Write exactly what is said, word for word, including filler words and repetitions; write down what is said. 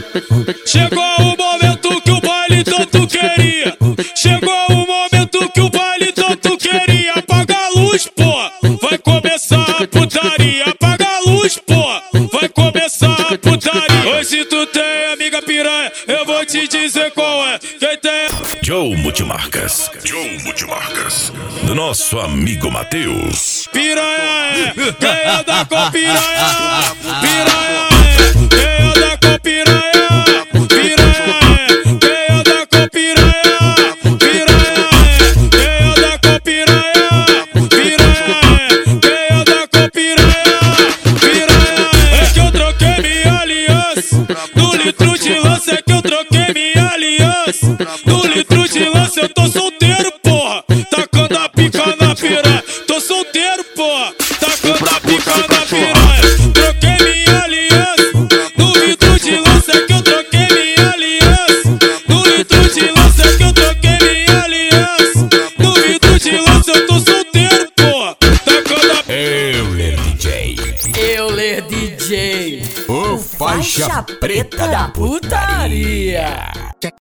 Chegou o momento que o baile tanto queria. Chegou o momento que o baile tanto queria. Apaga a luz, pô, vai começar a putaria. Apaga a luz, pô, vai começar a putaria. Oi, se tu tem amiga piranha, eu vou te dizer qual é. Quem tem Joe Multimarcas, Joe Multimarcas, do nosso amigo Matheus. piranha é, quem anda com piranha, piranha é, quem anda com piranha, piranha é, quem anda com piranha, piranha é, quem anda com piranha, piranha é, quem anda com piranha, piranha é. É que eu troquei minha aliança, no litro de lança é que eu troquei minha aliança, no litro de lança eu tô solteiro, porra, tacando a pica na piranha, tô solteiro, porra, tacando a pica na piranha. Troquei minha aliança, no litro de lança é que eu troquei minha aliança, no litro de lança é que eu troquei minha aliança, no litro de lança eu tô solteiro, porra, tacando a Eu ler D J, Eu ler D J, o faixa preta da putaria.